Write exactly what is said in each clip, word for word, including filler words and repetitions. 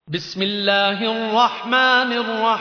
بسم الله الرحمن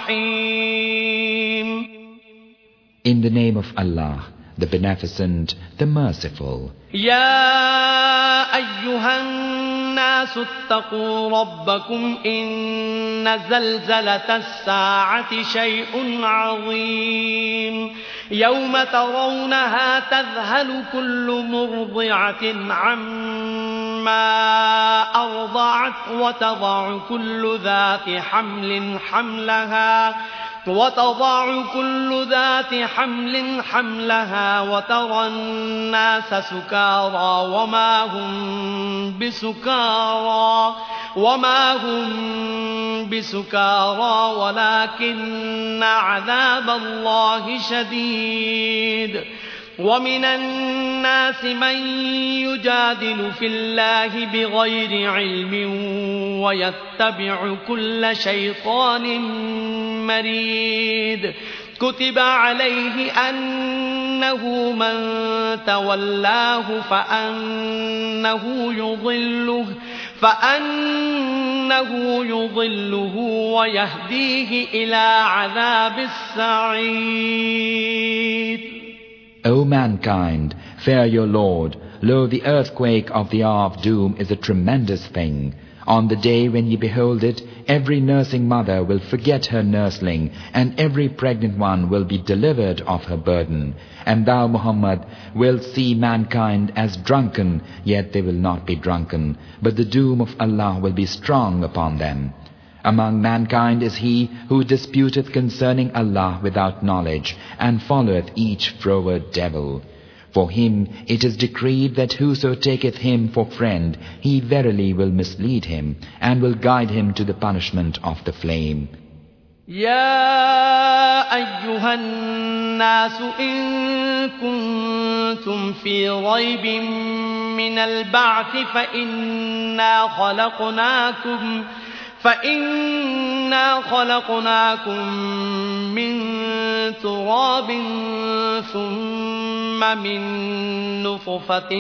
الرحيم. In the name of Allah, the Beneficent, the Merciful. يا أيها الناس اتقوا ربكم إن زلزلة الساعة شيء عظيم يوم ترونها تذهل كل مرضعة عما أرضعت وتضع كل ذات حمل حملها وتضع كل ذات حمل حملها وترى الناس سكارى وما هم بسكارى وما هم بسكارى ولكن عذاب الله شديد. ومن الناس من يجادل في الله بغير علم ويتبع كل شيطان مريد. كتب عليه أنه من تولاه فأنه يضله فأنه يضله ويهديه إلى عذاب السعير. O mankind, fear your Lord. Lo, the earthquake of the hour of doom is a tremendous thing. On the day when ye behold it, every nursing mother will forget her nursling, and every pregnant one will be delivered of her burden. And thou, Muhammad, wilt see mankind as drunken, yet they will not be drunken, but the doom of Allah will be strong upon them. Among mankind is he who disputeth concerning Allah without knowledge, and followeth each froward devil. For him it is decreed that whoso taketh him for friend, he verily will mislead him, and will guide him to the punishment of the flame. يا أيها الناس إن كنتم في ريب من البعث فإنا خلقناكم فإنا خلقناكم من تراب ثم من نطفة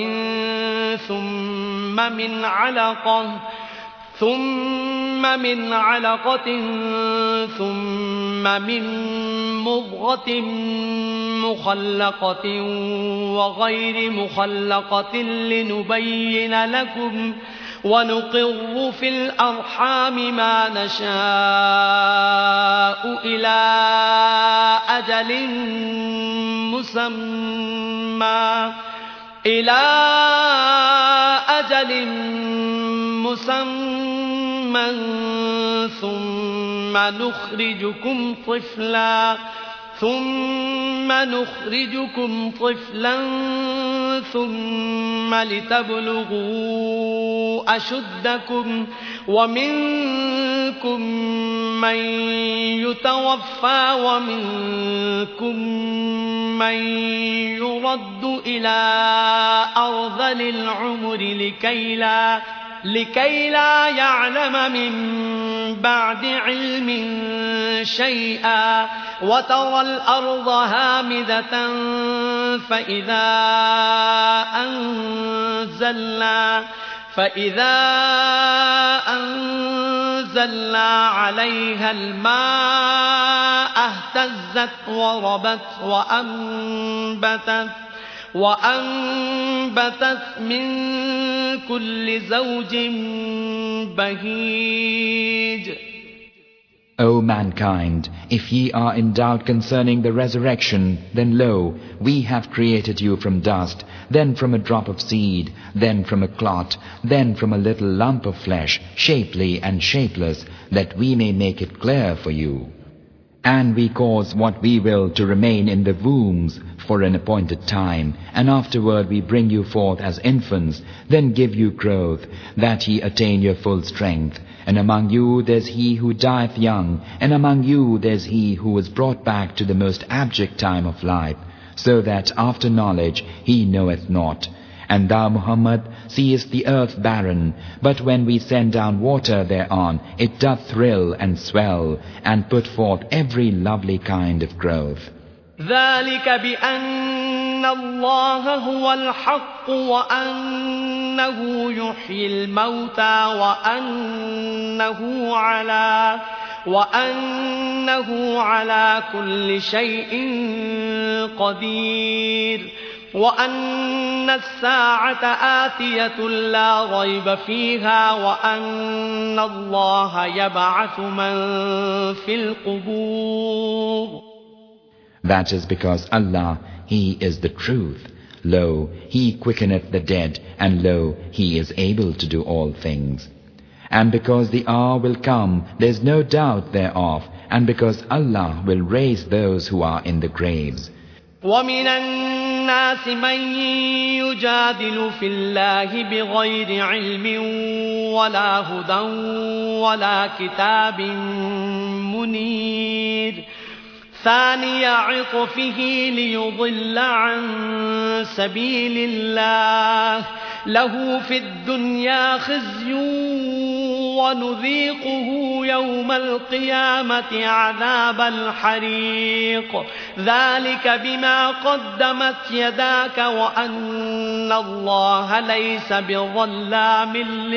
ثم من علقة ثم من علقة ثم من مضغة مخلقة وغير مخلقة لنبين لكم ونقر في الأرحام ما نشاء إلى أجل مسمى إلى أجل مسمى ثم نخرجكم طفلا ثم نخرجكم طفلا ثم لتبلغوا أشدكم ومنكم من يتوفى ومنكم من يرد إلى أرذل العمر لكي لا لكي لا يعلم من بعد علم شيئا وترى الأرض هامدة فإذا أنزلنا فإذا أنزلنا عليها الماء اهتزت وربت وأنبتت وأنبتت من كل زوج بهيج. O mankind, if ye are in doubt concerning the resurrection, then lo, we have created you from dust, then from a drop of seed, then from a clot, then from a little lump of flesh, shapely and shapeless, that we may make it clear for you. And we cause what we will to remain in the wombs for an appointed time, and afterward we bring you forth as infants, then give you growth, that ye attain your full strength. And among you there's he who dieth young, and among you there's he who is brought back to the most abject time of life, so that after knowledge he knoweth not. And thou, Muhammad, seest the earth barren, but when we send down water thereon, it doth thrill and swell, and put forth every lovely kind of growth. ذلك بأن الله هو الحق وأنه يحيي الموتى وأنه على وأنه على كل شيء قدير وأن الساعة آتية لا ريب فيها وأن الله يبعث من في القبور. That is because Allah, He is the truth. Lo, He quickeneth the dead, and lo, He is able to do all things. And because the hour will come, there is no doubt thereof, and because Allah will raise those who are in the graves. وَمِنَ النَّاسِ مَن يُجَادِلُ فِي اللَّهِ بِغَيْرِ عِلْمٍ وَلَا هُدًى وَلَا كِتَابٍ مُنِيرٍ ثاني عطفه ليضل عن سبيل الله له في الدنيا خزي ونذيقه يوم القيامة عذاب الحريق ذلك بما قدمت يداك وأن الله ليس بظلام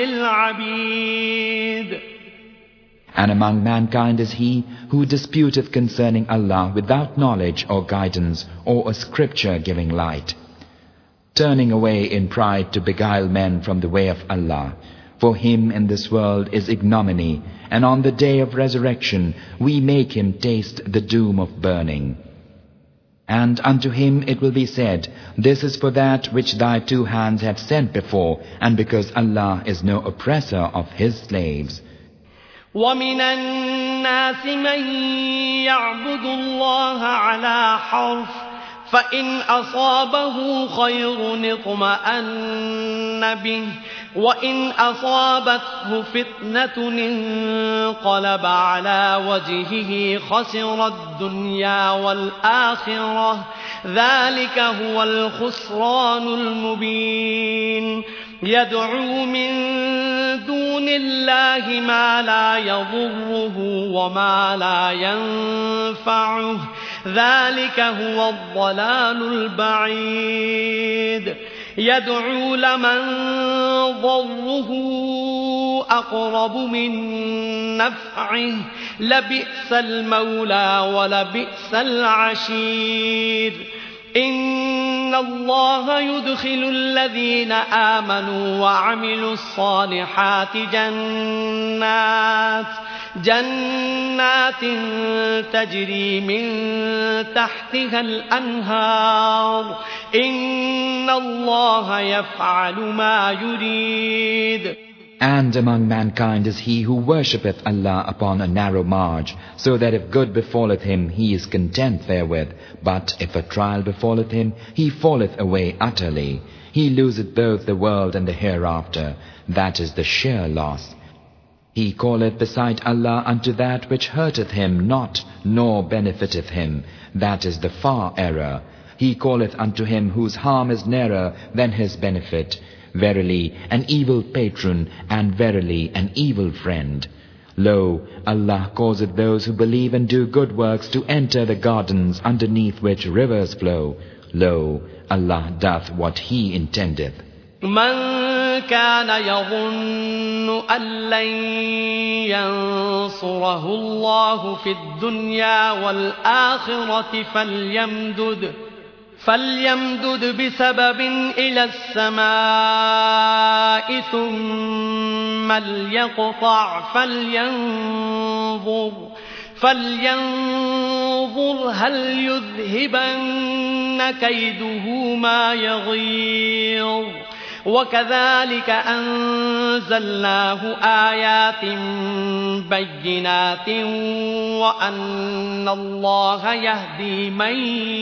للعبيد. And among mankind is he who disputeth concerning Allah without knowledge or guidance or a scripture giving light, turning away in pride to beguile men from the way of Allah. For him in this world is ignominy, and on the day of resurrection we make him taste the doom of burning. And unto him it will be said, This is for that which thy two hands have sent before, and because Allah is no oppressor of his slaves. وَمِنَ النَّاسِ مَن يَعْبُدُ اللَّهَ عَلَى حَرْفٍ فَإِنْ أَصَابَهُ خَيْرٌ اطْمَأَنَّ بِهِ وَإِنْ أَصَابَتْهُ فِتْنَةٌ انقَلَبَ عَلَى وَجْهِهِ خَسِرَ الدُّنْيَا وَالْآخِرَةَ ذَلِكَ هُوَ الْخُسْرَانُ الْمُبِينُ. يدعو من دون الله ما لا يضره وما لا ينفعه ذلك هو الضلال البعيد. يدعو لمن ضره أقرب من نفعه لبئس المولى ولبئس العشير. إن الله يدخل الذين آمنوا وعملوا الصالحات جنات جنات تجري من تحتها الأنهار إن الله يفعل ما يريد. And among mankind is he who worshippeth Allah upon a narrow marge, so that if good befalleth him, he is content therewith. But if a trial befalleth him, he falleth away utterly. He loseth both the world and the hereafter. That is the sheer loss. He calleth beside Allah unto that which hurteth him not, nor benefiteth him. That is the far error. He calleth unto him whose harm is nearer than his benefit. Verily, an evil patron, and verily, an evil friend. Lo, Allah causeth those who believe and do good works to enter the gardens underneath which rivers flow. Lo, Allah doth what He intendeth. من كان يظن أن لن ينصره الله في الدنيا والآخرة فليمدد فليمدد بسبب إلى السماء ثم ليقطع فلينظر فلينظر هل يذهبن كيده ما يغيظ. وكذلك أنزلناه آيات بينات وأن الله يهدي من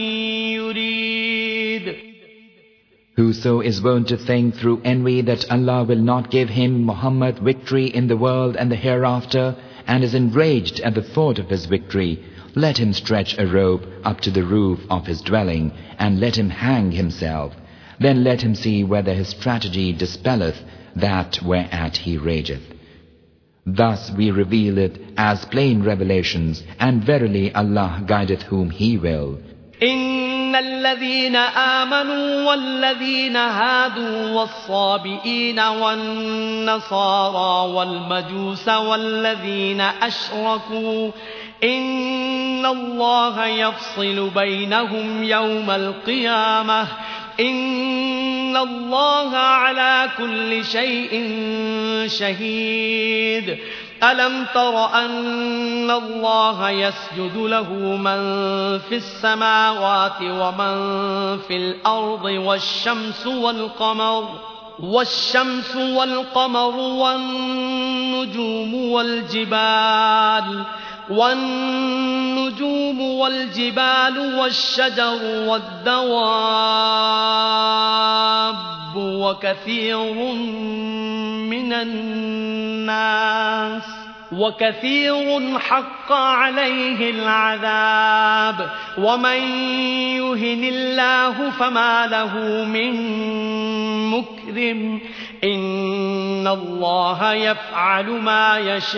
يريد. Whoso is wont to think through envy that Allah will not give him, Muhammad, victory in the world and the hereafter, and is enraged at the thought of his victory, let him stretch a rope up to the roof of his dwelling, and let him hang himself. Then let him see whether his strategy dispelleth that whereat he rageth. Thus we reveal it as plain revelations, and verily Allah guideth whom He will. إن الذين آمنوا والذين هادوا والصابئين والنصارى والمجوس والذين أشركوا إن الله يفصل بينهم يوم القيامة إن الله على كل شيء شهيد ألم تر أن الله يسجد له من في السماوات ومن في الأرض والشمس والقمر والشمس والقمر والنجوم والجبال والنجوم والجبال والشجر والدواب وكثير من الناس وكثير حق عليه العذاب ومن يهن الله فما له من مكرم إن الله يفعل ما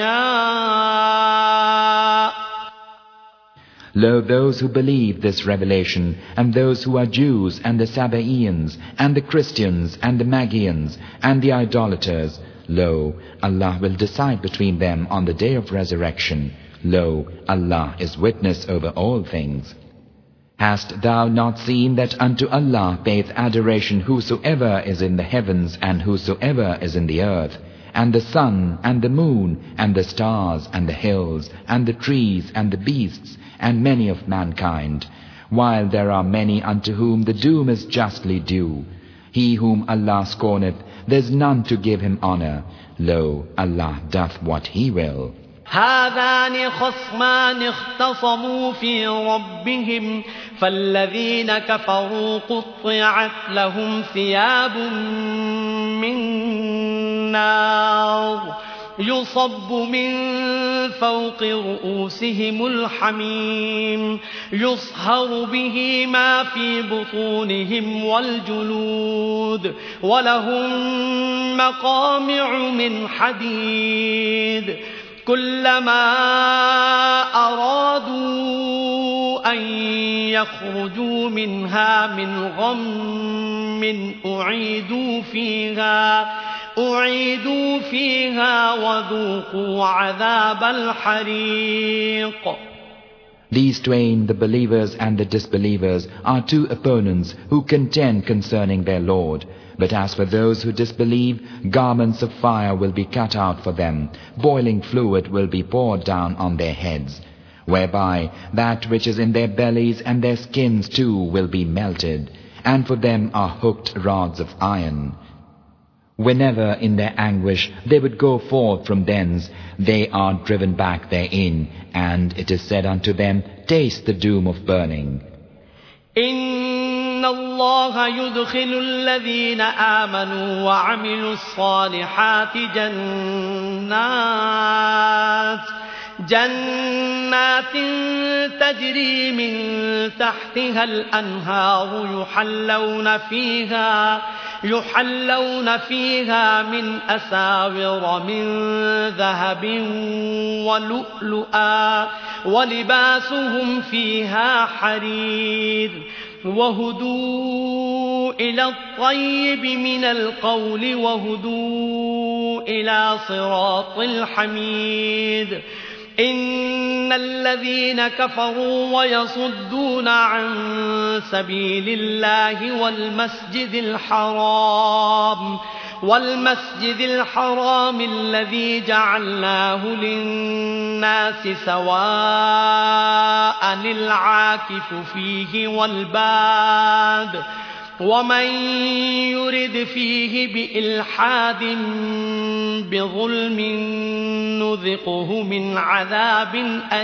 يشاء. Lo, those who believe this revelation, and those who are Jews, and the Sabaeans, and the Christians, and the Magians, and the idolaters, lo, Allah will decide between them on the day of resurrection. Lo, Allah is witness over all things. Hast thou not seen that unto Allah payeth adoration whosoever is in the heavens and whosoever is in the earth, and the sun, and the moon, and the stars, and the hills, and the trees, and the beasts, and many of mankind, while there are many unto whom the doom is justly due. He whom Allah scorneth, there is none to give him honor. Lo, Allah doth what He will. هذان خصمان اختصموا في ربهم فالذين كفروا قطعت لهم ثياب من نار يصب من فوق رؤوسهم الحميم يصهر به ما في بطونهم والجلود ولهم مقامع من حديد كلما أرادوا أن يخرجوا منها من غم أعيدوا فيها أعيدوا فيها وذوقوا عذاب الحريق. These twain, the believers and the disbelievers, are two opponents who contend concerning their Lord. But as for those who disbelieve, garments of fire will be cut out for them, boiling fluid will be poured down on their heads, whereby that which is in their bellies and their skins too will be melted, and for them are hooked rods of iron. Whenever in their anguish they would go forth from thence, they are driven back therein, and it is said unto them, taste the doom of burning. إن الله يدخل الذين آمنوا وعملوا الصالحات جنات جنات تجري من تحتها الأنهار يحلون فيها يحلون فيها من أساور من ذهب ولؤلؤا ولباسهم فيها حرير وهدوا إلى الطيب من القول وهدوا إلى صراط الحميد. إن الذين كفروا ويصدون عن سبيل الله والمسجد الحرام والمسجد الحرام الذي جعلناه للناس سواء العاكف فيه والباد ومن يرد فيه بإلحاد بظلم نذقه من عذاب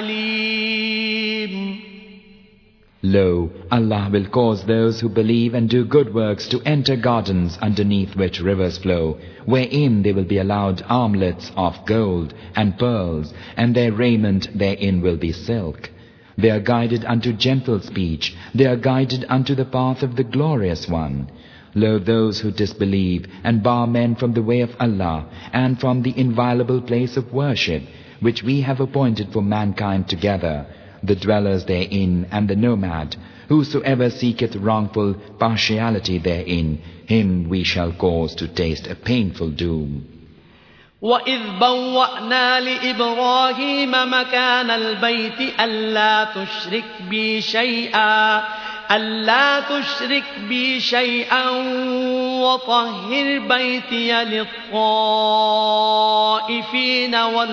أليم. Lo, Allah will cause those who believe and do good works to enter gardens underneath which rivers flow, wherein they will be allowed armlets of gold and pearls, and their raiment therein will be silk. They are guided unto gentle speech, they are guided unto the path of the Glorious One. Lo, those who disbelieve and bar men from the way of Allah and from the inviolable place of worship, which we have appointed for mankind together, the dwellers therein and the nomad. Whosoever seeketh wrongful partiality therein, him we shall cause to taste a painful doom. وَإِذْ بَوَّأْنَا لِإِبْرَاهِيمَ مَكَانَ الْبَيْتِ أَلَّا تُشْرِكْ بِي شَيْئًا أَلَّا تُشْرِكْ بِي شَيْئًا وَطَهِّرْ بَيْتِيَ لِلطَّائِفِينَ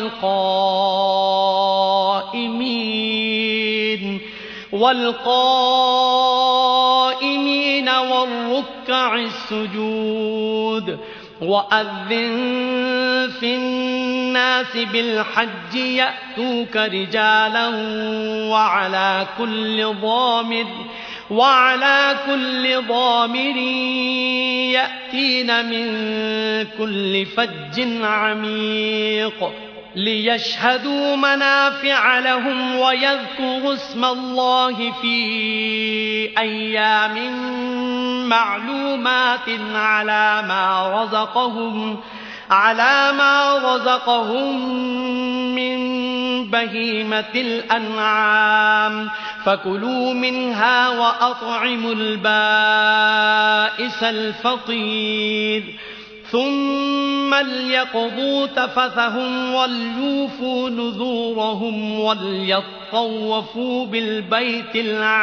وَالْقَائِمِينَ وَالْقَائِمِينَ وَالرُّكَّعِ السُّجُودِ وَأَذِّن فِي النَّاسِ بِالْحَجِّ يَأْتُوكَ رِجَالًا وَعَلَى كُلِّ ضَامِرٍ وَعَلَى كُلِّ ضَامِرٍ يَأْتِينَ مِنْ كُلِّ فَجٍّ عَمِيقٍ لِيَشْهَدُوا مَنَافِعَ لَهُمْ وَيَذْكُرُوا اسْمَ اللَّهِ فِي أَيَّامٍ مَّعْلُومَاتٍ عَلَى مَا رَزَقَهُمْ عَلَى مَا رَزَقَهُم مِّن بَهِيمَةِ الْأَنْعَامِ فَكُلُوا مِنْهَا وَأَطْعِمُوا الْبَائِسَ الْفَقِيرَ ثُمَّ لْيَقْضُوا تَفَثَهُمْ وَلْيُوفُوا نُذُورَهُمْ وَلْيَطَّوَّفُوا بِالْبَيْتِ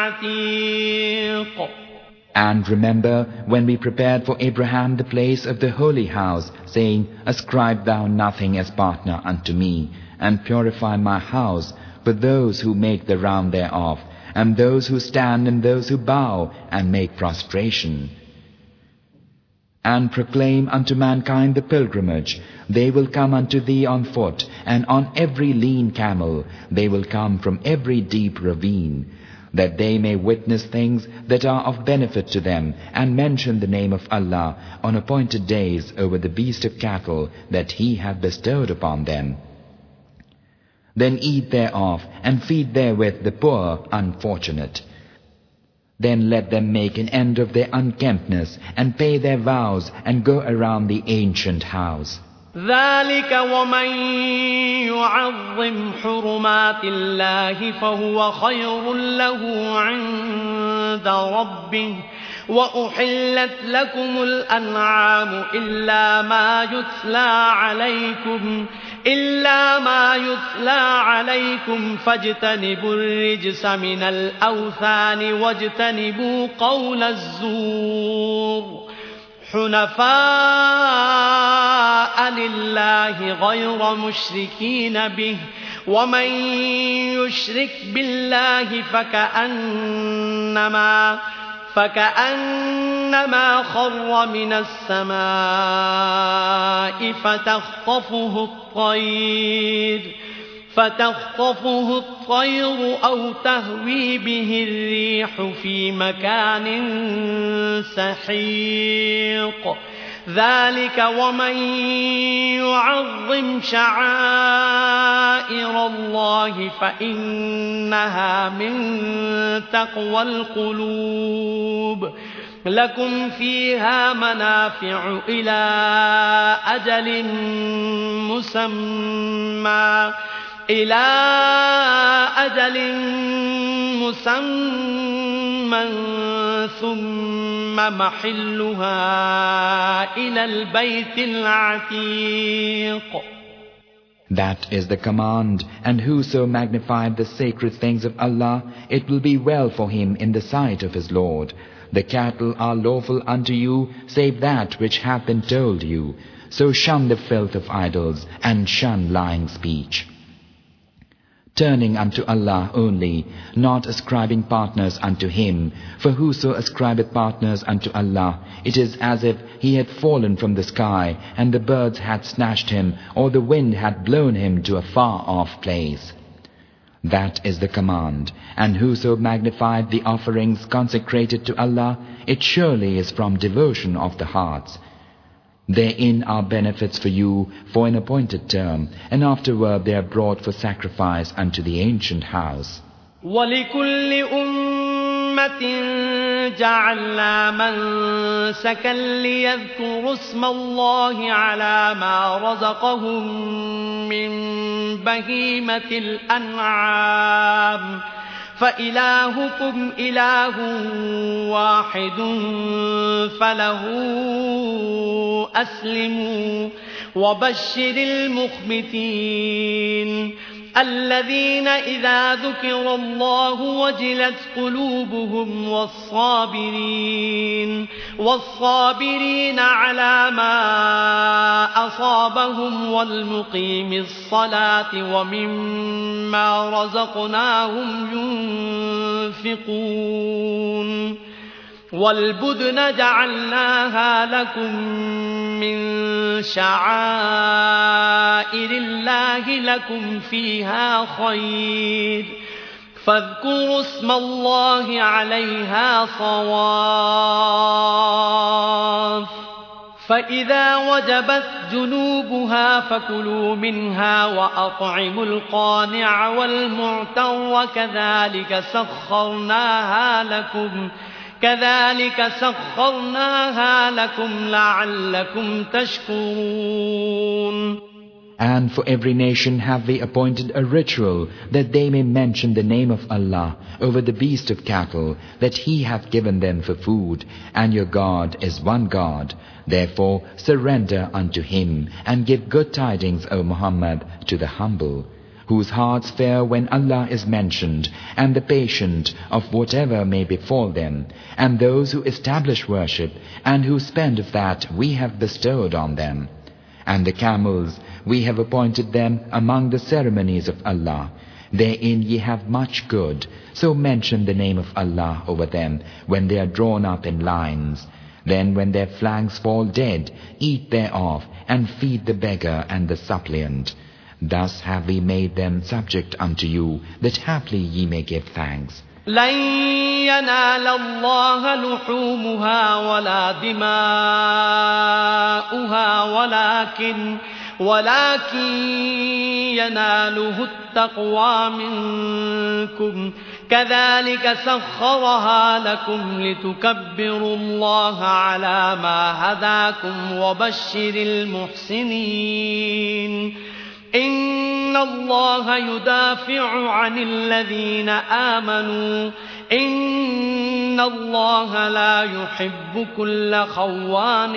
الْعَتِيقِ. And remember when we prepared for Abraham the place of the holy house, saying, Ascribe thou nothing as partner unto me, and purify my house for those who make the round thereof, and those who stand and those who bow and make prostration. And proclaim unto mankind the pilgrimage. They will come unto thee on foot, and on every lean camel. They will come from every deep ravine, that they may witness things that are of benefit to them, and mention the name of Allah on appointed days over the beast of cattle that He hath bestowed upon them. Then eat thereof, and feed therewith the poor unfortunate. Then let them make an end of their unkemptness, and pay their vows, and go around the ancient house. ذَلِكَ وَمَنْ يُعَظِّمْ حُرُمَاتِ اللَّهِ فَهُوَ خَيْرٌ لَهُ عِنْدَ رَبِّهِ وَأُحِلَّتْ لَكُمُ الْأَنْعَامُ إِلَّا مَا يُتْلَى عَلَيْكُمْ إِلَّا مَا يُتْلَى عَلَيْكُمْ فَاجْتَنِبُوا الرِّجْسَ مِنَ الْأَوْثَانِ وَاجْتَنِبُوا قَوْلَ الزُّورِ حُنَفَاءَ لِلَّهِ غَيْرَ مُشْرِكِينَ بِهِ وَمَنْ يُشْرِكْ بِاللَّهِ فَكَأَنَّمَا فكأنما خر من السماء فتخطفه الطير فتخطفه الطير أو تهوي به الريح في مكان سحيق ذلك ومن يعظم شعائر الله فإنها من تقوى القلوب لكم فيها منافع إلى أجل مسمى إلى أجل مسمى ثم محلها إلى البيت العتيق. That is the command, and whoso magnified the sacred things of Allah, it will be well for him in the sight of his Lord. The cattle are lawful unto you, save that which hath been told you. So shun the filth of idols, and shun lying speech. Turning unto Allah only, not ascribing partners unto Him. For whoso ascribeth partners unto Allah, it is as if he had fallen from the sky, and the birds had snatched him, or the wind had blown him to a far-off place. That is the command, and whoso magnified the offerings consecrated to Allah, it surely is from devotion of the hearts. Therein are benefits for you for an appointed term, and afterward they are brought for sacrifice unto the ancient house. وَلِكُلِّ أُمَّةٍ جعلنا منسكا ليذكروا اسم الله على ما رزقهم من بهيمة الأنعام فإلهكم إله واحد فله أسلموا وبشر المخبتين الذين إذا ذكر الله وجلت قلوبهم والصابرين والصابرين على ما أصابهم والمقيم الصلاة ومما رزقناهم ينفقون والبدن جعلناها لكم من شعائر الله لكم فيها خير فاذكروا اسم الله عليها صواف فإذا وجبت جنوبها فكلوا منها وأطعموا القانع والمعتر كذلك سخرناها لكم كذلك سخرناها لكم لعلكم تشكرون. And for every nation have we appointed a ritual that they may mention the name of Allah over the beast of cattle that He hath given them for food, and your God is one God. Therefore surrender unto Him and give good tidings, O Muhammad, to the humble, whose hearts fear when Allah is mentioned, and the patient of whatever may befall them, and those who establish worship, and who spend of that we have bestowed on them. And the camels, we have appointed them among the ceremonies of Allah. Therein ye have much good, so mention the name of Allah over them when they are drawn up in lines. Then when their flanks fall dead, eat thereof, and feed the beggar and the suppliant. Thus have we made them subject unto you, that haply ye may give thanks. لن ينال الله لحومها ولا دماؤها ولكن ولكن يناله التقوى منكم كذلك سخرها لكم لتكبروا الله على ما هداكم وبشر المحسنين إن الله يدافع عن الذين آمنوا إن الله لا يحب كل خوان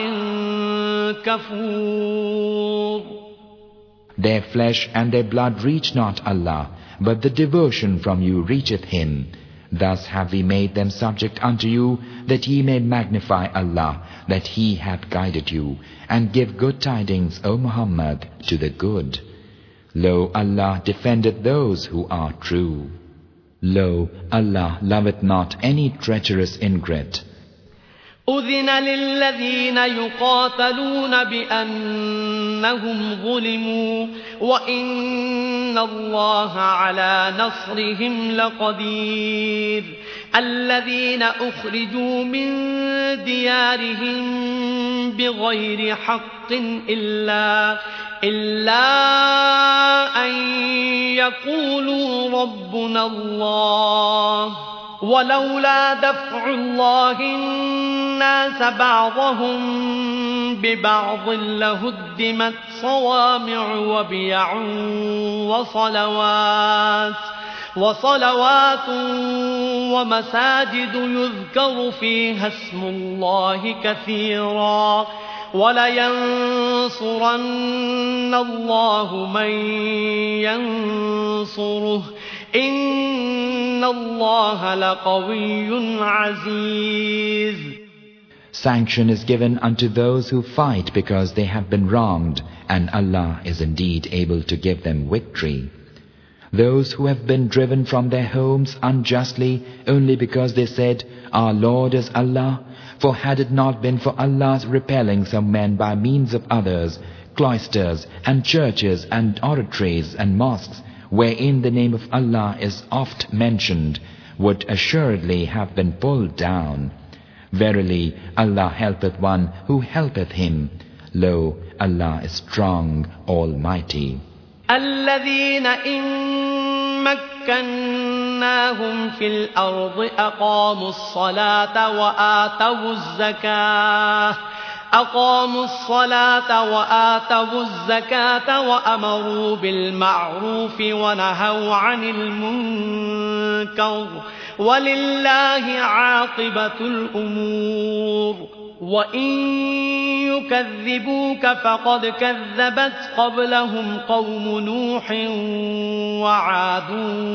كفور. Their flesh and their blood reach not Allah, but the devotion from you reacheth Him. Thus have we made them subject unto you, that ye may magnify Allah, that He hath guided you, and give good tidings, O Muhammad, to the good. Lo, Allah defendeth those who are true. Lo, Allah loveth not any treacherous ingrate. أذن للذين يقاتلون بأنهم ظلموا وإن الله على نصرهم لقدير الذين أخرجوا من ديارهم بغير حق إلا إلا أن يقولوا ربنا الله ولولا دفع الله الناس بعضهم ببعض لهدمت صوامع وبيع وصلوات وصلوات ومساجد يذكر فيها اسم الله كثيرا ولينصرن الله من ينصره إن الله لقوي عزيز. Sanction is given unto those who fight because they have been wronged, and Allah is indeed able to give them victory. Those who have been driven from their homes unjustly only because they said, Our Lord is Allah, for had it not been for Allah's repelling some men by means of others, cloisters and churches and oratories and mosques, wherein the name of Allah is oft mentioned, would assuredly have been pulled down. Verily, Allah helpeth one who helpeth him. Lo, Allah is strong, almighty. الذين إن مكناهم في الأرض أقاموا الصلاة وآتوا الزكاة أقاموا الصلاة وآتوا الزكاة وأمروا بالمعروف ونهوا عن المنكر ولله عاقبة الأمور وإن يكذبوك فقد كذبت قبلهم قوم نوح وعاد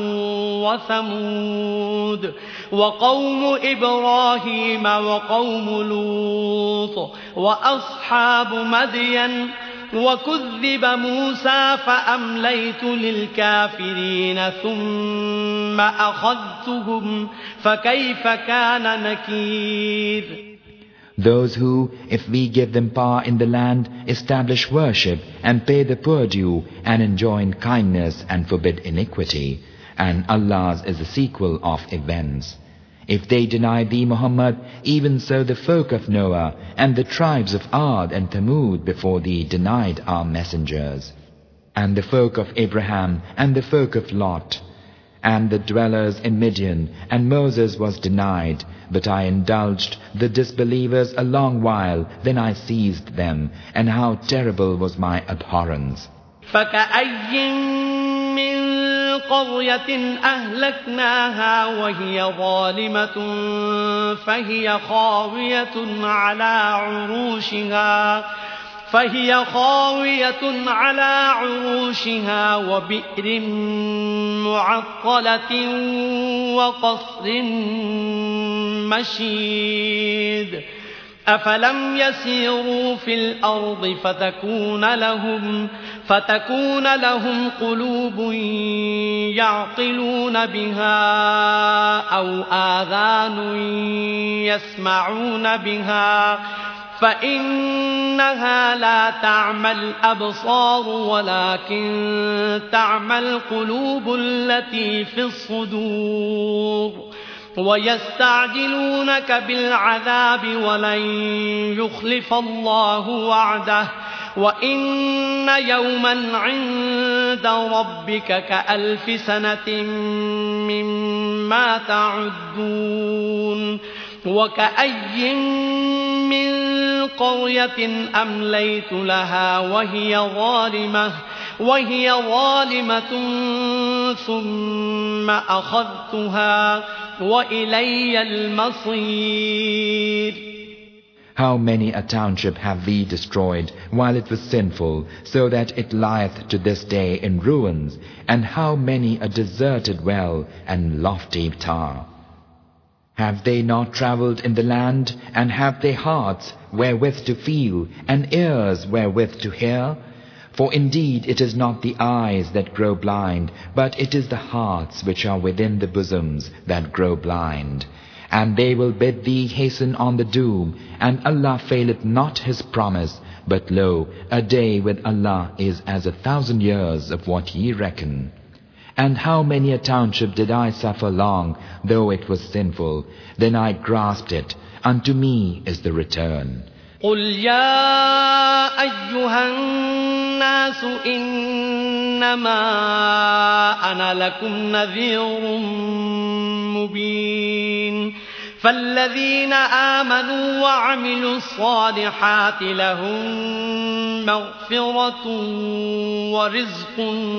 وثمود وقوم إبراهيم وقوم لوط وأصحاب مدين وكذب موسى فأمليت للكافرين ثم أخذتهم فكيف كان نكير. Those who, if we give them power in the land, establish worship and pay the poor due and enjoin kindness and forbid iniquity, and Allah's is the sequel of events. If they deny thee, Muhammad, even so the folk of Noah and the tribes of Ad and Thamud before thee denied our messengers, and the folk of Abraham and the folk of Lot, and the dwellers in Midian, and Moses was denied, but I indulged the disbelievers a long while, then I seized them, and how terrible was my abhorrence. قرية أهلكناها وهي ظالمة فهي خاوية على عروشها فهي خاوية على عروشها وبئر معطلة وقصر مشيد أفلم يسيروا في الأرض فتكون لهم فتكون لهم قلوب يعقلون بها أو آذان يسمعون بها فإنها لا تعمى الأبصار ولكن تعمى القلوب التي في الصدور ويستعجلونك بالعذاب ولن يخلف الله وعده وإن يوما عند ربك كألف سنة مما تعدون وكأي من قرية أمليت لها وهي ظالمة وهي ظالمة ثم أخذتها وإلي المصير. How many a township have we destroyed while it was sinful, so that it lieth to this day in ruins, and how many a deserted well and lofty tower. Have they not travelled in the land, and have they hearts wherewith to feel, and ears wherewith to hear? For indeed it is not the eyes that grow blind, but it is the hearts which are within the bosoms that grow blind. And they will bid thee hasten on the doom, and Allah faileth not His promise. But lo, a day with Allah is as a thousand years of what ye reckon. And how many a township did I suffer long, though it was sinful? Then I grasped it. Unto me is the return. قل يا أيها الناس إنما أنا لكم نذير مبين فالذين آمنوا وعملوا الصالحات لهم مغفرة ورزق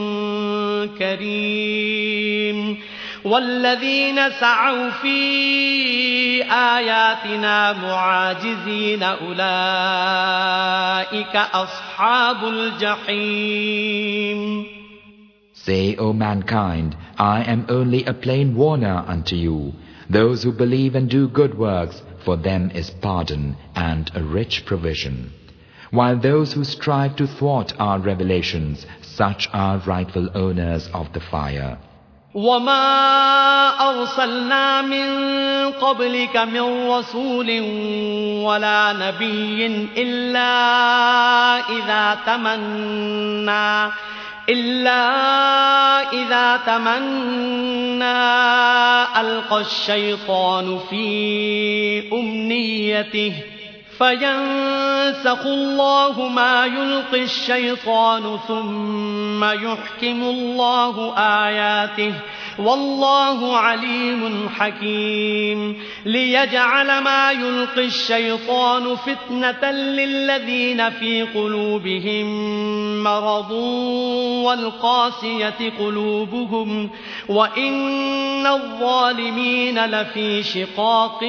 كريم والذين سعوا في آياتنا معاجزين أولئك أصحاب الجحيم. Say, O mankind, I am only a plain warner unto you. Those who believe and do good works, for them is pardon and a rich provision. While those who strive to thwart our revelations, such are rightful owners of the fire. وما أرسلنا من قبلك من رسول ولا نبي إلا إذا تمنى إلا إذا تمنى ألقى الشيطان في أمنيته فينسخ الله ما يلقي الشيطان ثم يحكم الله آياته والله عليم حكيم ليجعل ما يلقي الشيطان فتنة للذين في قلوبهم مرض والقاسية قلوبهم وإن الظالمين لفي شقاق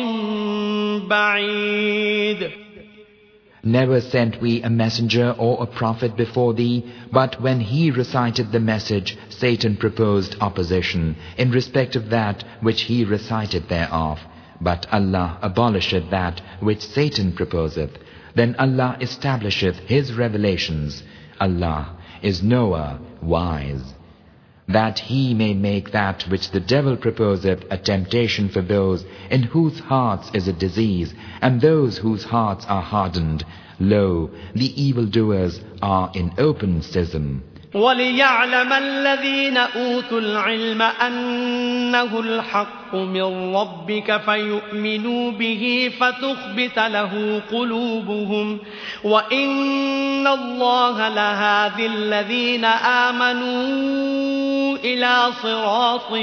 بعيد. Never sent we a messenger or a prophet before thee, but when he recited the message, Satan proposed opposition in respect of that which he recited thereof. But Allah abolisheth that which Satan proposeth. Then Allah establisheth his revelations. Allah is knower, wise. That he may make that which the devil proposeth a temptation for those in whose hearts is a disease, and those whose hearts are hardened. Lo, the evildoers are in open schism. وَلِيَعْلَمَ الَّذِينَ أُوتُوا الْعِلْمَ أَنَّهُ الْحَقُّ مِنْ رَبِّكَ فَيُؤْمِنُوا بِهِ فَتُخْبِتَ لَهُ قُلُوبُهُمْ وَإِنَّ اللَّهَ لَهَادِي الَّذِينَ آمَنُوا إِلَى صِرَاطٍ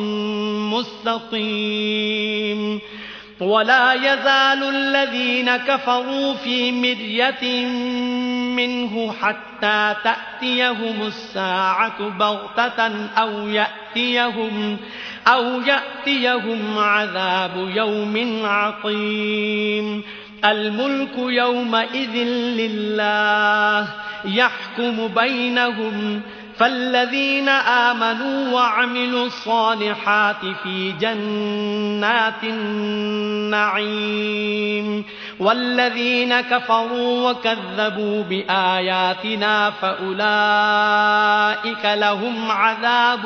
مُسْتَقِيمٍ. ولا يزال الذين كفروا في مرية منه حتى تأتيهم الساعة بغتة أو يأتيهم أو يأتيهم عذاب يوم عقيم. الملك يومئذ لله يحكم بينهم فالذين آمنوا وعملوا الصالحات في جنات النعيم والذين كفروا وكذبوا بآياتنا فأولئك لهم عذاب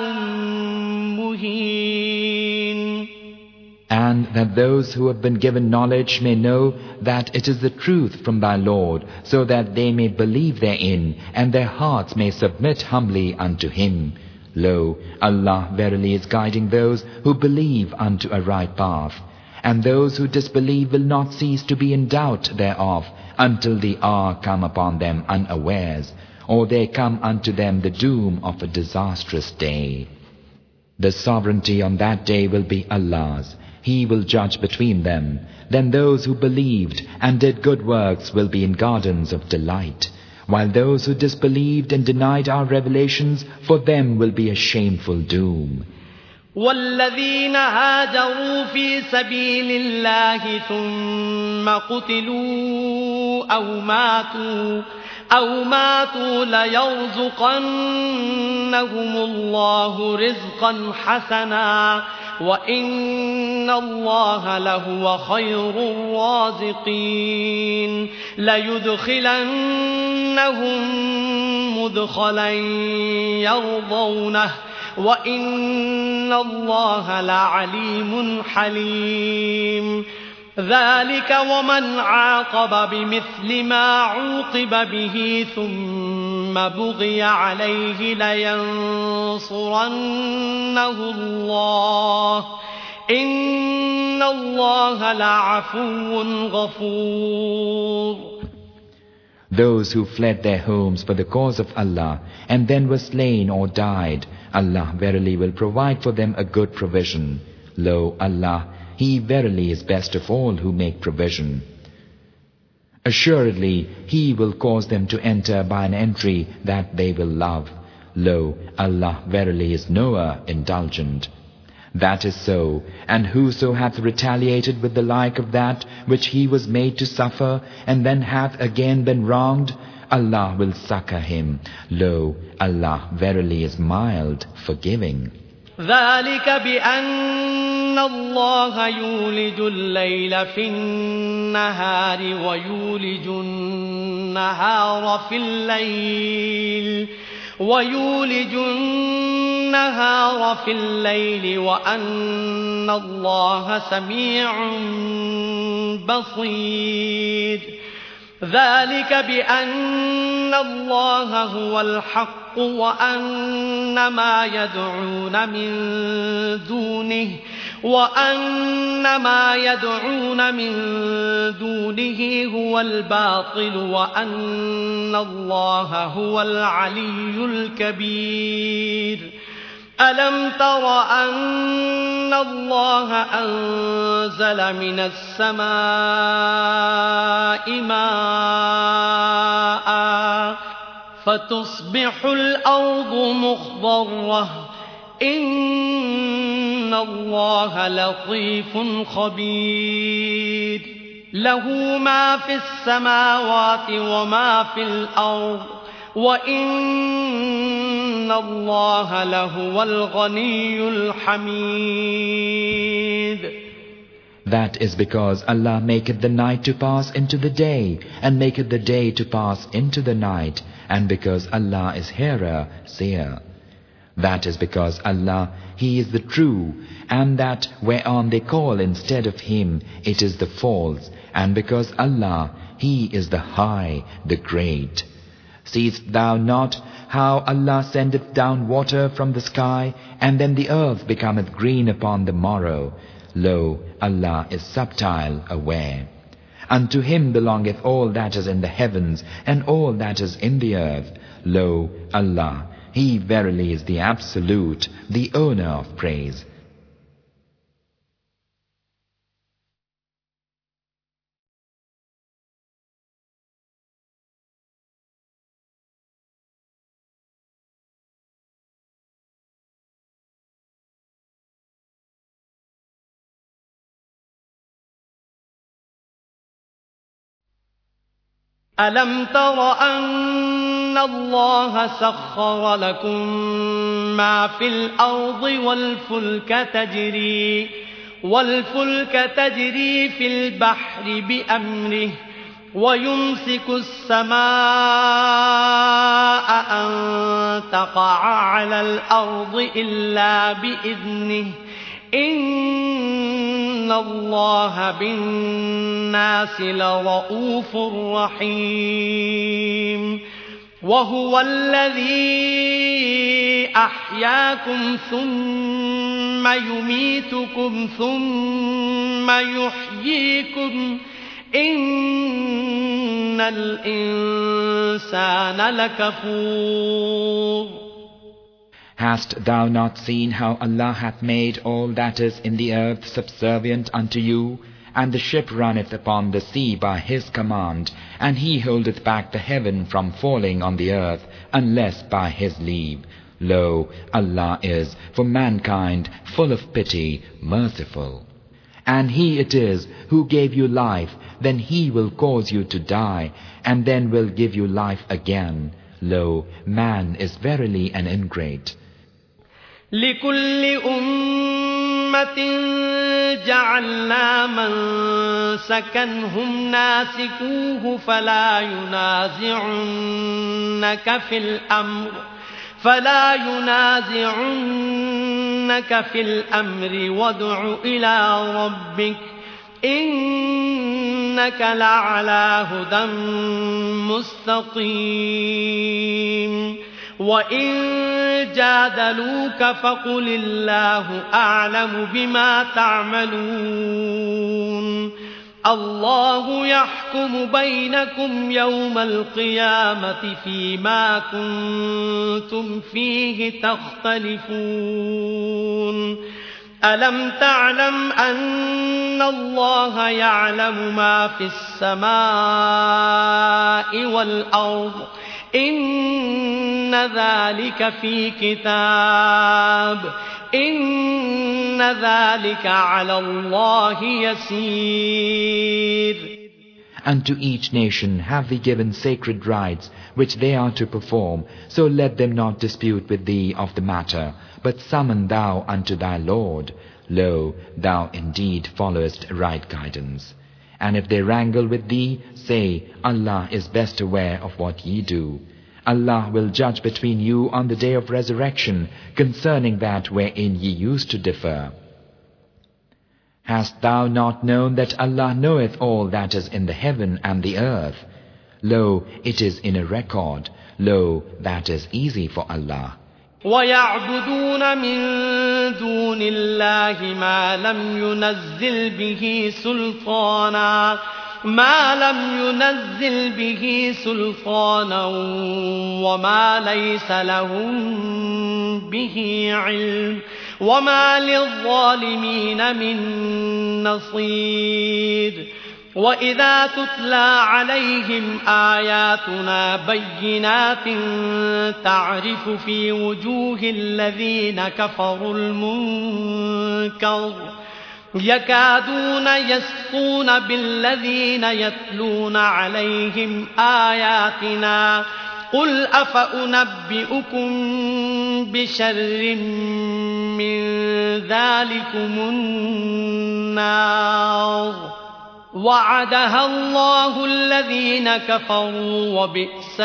مهين. And that those who have been given knowledge may know that it is the truth from thy Lord, so that they may believe therein, and their hearts may submit humbly unto him. Lo, Allah verily is guiding those who believe unto a right path, and those who disbelieve will not cease to be in doubt thereof, until the hour come upon them unawares, or there come unto them the doom of a disastrous day. The sovereignty on that day will be Allah's. He will judge between them. Then those who believed and did good works will be in gardens of delight, while those who disbelieved and denied our revelations, for them will be a shameful doom. والذين هاجروا في سبيل الله ثم قتلوا أو ماتوا أو ماتوا ليرزقنهم الله رزقا حسنا وإن الله لهو خير الرازقين. ليدخلنهم مدخلا يرضونه وإن الله لعليم حليم. ذلك ومن عاقب بمثل ما عوقب به ثم بغي عليه لينصرنه الله إن الله لعفو غفور. Those who fled their homes for the cause of Allah and then were slain or died, Allah verily will provide for them a good provision. Lo, Allah, He verily is best of all who make provision. Assuredly, He will cause them to enter by an entry that they will love. Lo, Allah verily is knower, indulgent. That is so, and whoso hath retaliated with the like of that which he was made to suffer, and then hath again been wronged, Allah will succor him. Lo, Allah verily is mild, forgiving. ذلك بأن الله يولج الليل في النهار ويولج النهار في الليل ويولج النهار في الليل وأن الله سميع بصير. ذلك بأن الله هو الحق وأن ما يدعون من دونه وأن ما يدعون من دونه هو الباطل وأن الله هو العلي الكبير ألم تر أن الله أنزل من السماء ماء فتصبح الأرض مخضرة إن الله لطيف خبير له ما في السماوات وما في الأرض وإن الله لهو الغني الحميد. That is because Allah maketh the night to pass into the day, and maketh the day to pass into the night, and because Allah is hearer, seer. That is because Allah, He is the true, and that whereon they call instead of Him, it is the false, and because Allah, He is the high, the great. Seest thou not how Allah sendeth down water from the sky, and then the earth becometh green upon the morrow? Lo, Allah is subtile, aware. Unto Him belongeth all that is in the heavens, and all that is in the earth. Lo, Allah, He verily is the Absolute, the owner of praise. ألم تر أن الله سخر لكم ما في الأرض والفلك تجري والفلك تجري في البحر بأمره ويمسك السماء أن تقع على الأرض إلا بإذنه إن الله بالناس لرؤوف رحيم وهو الذي أحياكم ثم يميتكم ثم يحييكم إن الإنسان لكفور. Hast thou not seen how Allah hath made all that is in the earth subservient unto you? And the ship runneth upon the sea by His command, and He holdeth back the heaven from falling on the earth, unless by His leave. Lo, Allah is, for mankind, full of pity, merciful. And He it is who gave you life, then He will cause you to die, and then will give you life again. Lo, man is verily an ingrate. لكل أمة جعلنا منسكا هم ناسكوه فلا ينازعنك في الأمر فلا ينازعنك في الأمر وادع إلى ربك إنك لعلى هدى مستقيم. وإن جادلوك فقل الله أعلم بما تعملون الله يحكم بينكم يوم القيامة فيما كنتم فيه تختلفون. ألم تعلم أن الله يعلم ما في السماء والأرض إن ذلك في كتاب إن ذلك على الله يسير. Unto each nation have we given sacred rites which they are to perform, so let them not dispute with thee of the matter, but summon thou unto thy Lord. Lo, thou indeed followest right guidance. And if they wrangle with thee, say, Allah is best aware of what ye do. Allah will judge between you on the day of resurrection concerning that wherein ye used to differ. Hast thou not known that Allah knoweth all that is in the heaven and the earth? Lo, it is in a record. Lo, that is easy for Allah. ويعبدون من دون الله ما لم ينزل به سلطانا ما لم ينزل به سلطانا وما ليس لهم به علم وما للظالمين من نصير وإذا تتلى عليهم آياتنا بينات تعرف في وجوه الذين كفروا المنكر يكادون يسطون بالذين يتلون عليهم آياتنا قل أفأنبئكم بشر من ذلكم النار وعدها الله الذين كفروا وبئس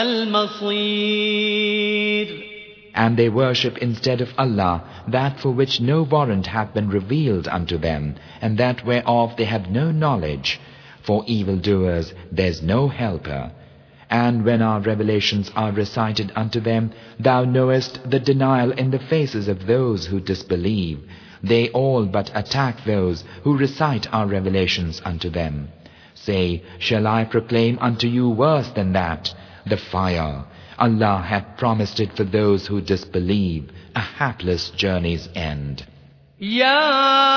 المصير. And they worship instead of Allah that for which no warrant hath been revealed unto them, and that whereof they have no knowledge. For evildoers there is no helper. And when our revelations are recited unto them, thou knowest the denial in the faces of those who disbelieve. They all but attack those who recite our revelations unto them. Say, shall I proclaim unto you worse than that? The fire. Allah hath promised it for those who disbelieve, a hapless journey's end. يا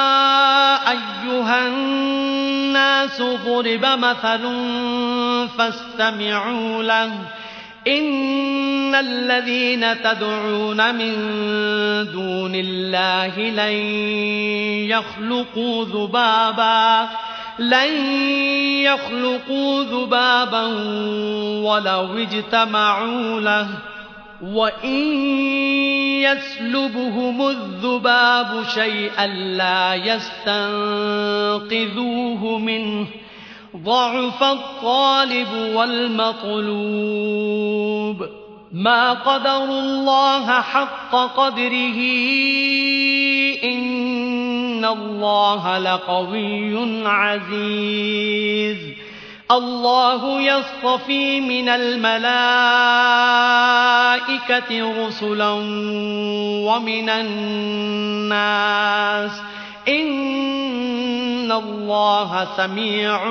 أيها الناس ضرب مثل فاستمعوا له إن الذين تدعون من دون الله لن يخلقوا ذبابا لن يخلقوا ذبابا ولو اجتمعوا له وإن يسلبهم الذباب شيئا لا يستنقذوه منه ضعف الطالب والمطلوب ما قدروا الله حق قدره إن الله لقوي عزيز الله يصطفي من الملائكة رسلا ومن الناس إن الله سميع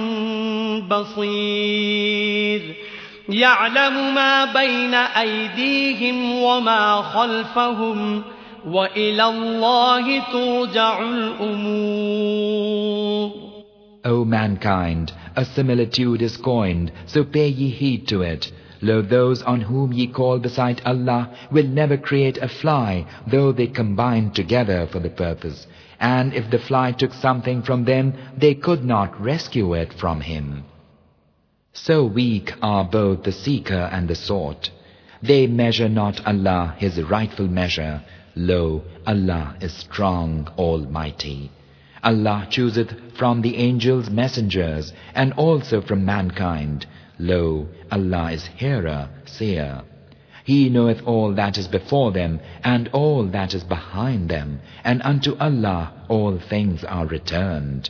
بصير يعلم ما بين أيديهم وما خلفهم وإلى الله ترجع الأمور. O mankind, a similitude is coined, so pay ye heed to it. Lo, those on whom ye call beside Allah will never create a fly, though they combine together for the purpose. And if the fly took something from them, they could not rescue it from him. So weak are both the seeker and the sought. They measure not Allah His rightful measure. Lo, Allah is strong, almighty. Allah chooseth from the angels messengers, and also from mankind. Lo, Allah is hearer, seer. He knoweth all that is before them, and all that is behind them, and unto Allah all things are returned.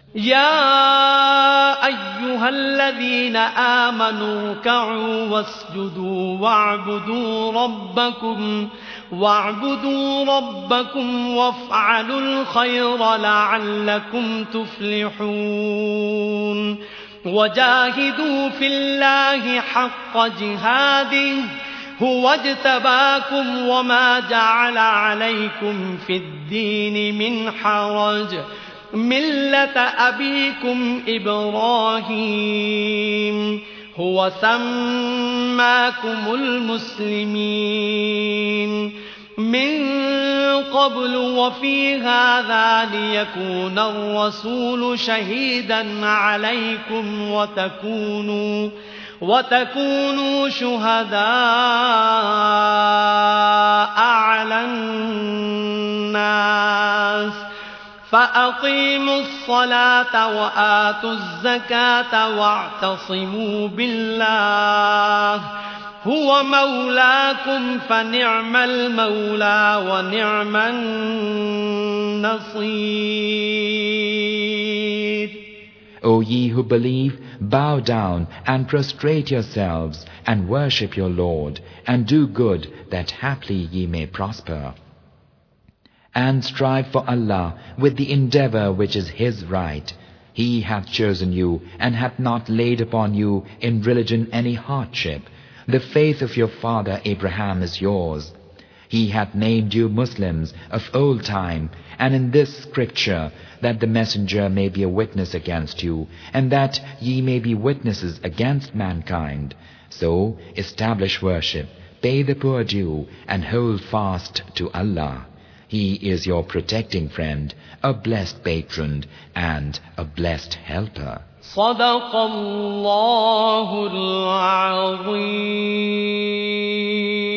يا أيها الذين آمنوا اركعوا واسجدوا واعبدوا ربكم واعبدوا ربكم وافعلوا الخير لعلكم تفلحون وجاهدوا في الله حق جهاده هو اجتباكم وما جعل عليكم في الدين من حرج ملة أبيكم إبراهيم هو سماكم المسلمين من قبل وفي هذا ليكون الرسول شهيدا عليكم وتكونوا وتكونوا شهداء على الناس فأقيموا الصلاة وآتوا الزكاة واعتصموا بالله هو مولاكم فنعم المولى ونعم النصير. O ye who believe, bow down and prostrate yourselves and worship your Lord, and do good, that haply ye may prosper. And strive for Allah with the endeavour which is His right. He hath chosen you, and hath not laid upon you in religion any hardship. The faith of your father Abraham is yours. He hath named you Muslims of old time, and in this scripture, that the messenger may be a witness against you, and that ye may be witnesses against mankind. So establish worship, pay the poor due, and hold fast to Allah. He is your protecting friend, a blessed patron, and a blessed helper. صدق الله العظيم.